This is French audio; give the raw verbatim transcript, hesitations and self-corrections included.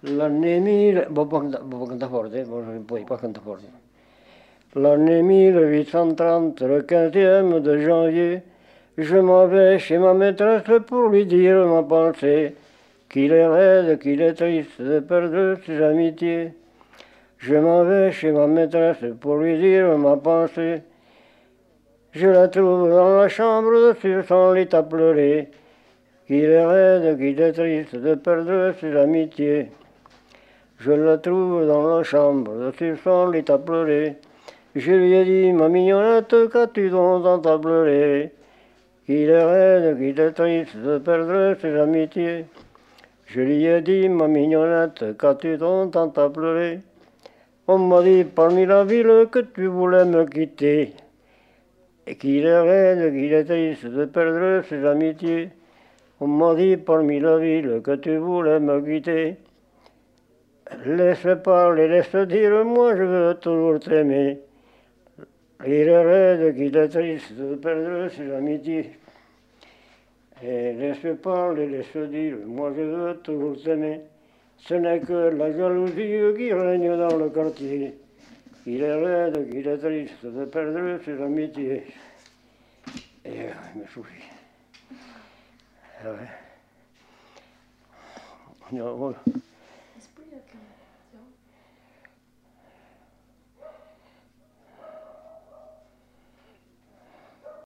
L'année mille... Bon, bon, bon, canta forte, eh, bon, je ne pouvais pas canter forte. L'année mille huit cent trente, le quinzième de janvier, je m'en vais chez ma maîtresse pour lui dire ma pensée, qu'il est raide, qu'il est triste de perdre ses amitiés. Je m'en vais chez ma maîtresse pour lui dire ma pensée. Je la trouve dans la chambre sur son lit à pleurer, qu'il est raide, qu'il est triste de perdre ses amitiés. Je la trouve dans la chambre sur son lit à pleurer. Je lui ai dit, ma mignonnette, qu'as-tu donc tant à pleurer? Qu'il est raide, qu'il est triste de perdre ses amitiés. Je lui ai dit, ma mignonnette, qu'as-tu donc tant à pleurer? On m'a dit parmi la ville que tu voulais me quitter, et qu'il est raide, qu'il est triste de perdre ses amitiés. On m'a dit parmi la ville que tu voulais me quitter. Laisse parler, laisse dire, moi je veux toujours t'aimer. Il est raide, qu'il est triste de perdre ses amitiés. Et laisse parler, laisse dire, moi je veux toujours t'aimer. Ce n'est que la jalousie qui règne dans le quartier. Il est raide, qu'il est triste de perdre ses amitiés. Et euh, il me souffle. Ah ouais. Non, voilà.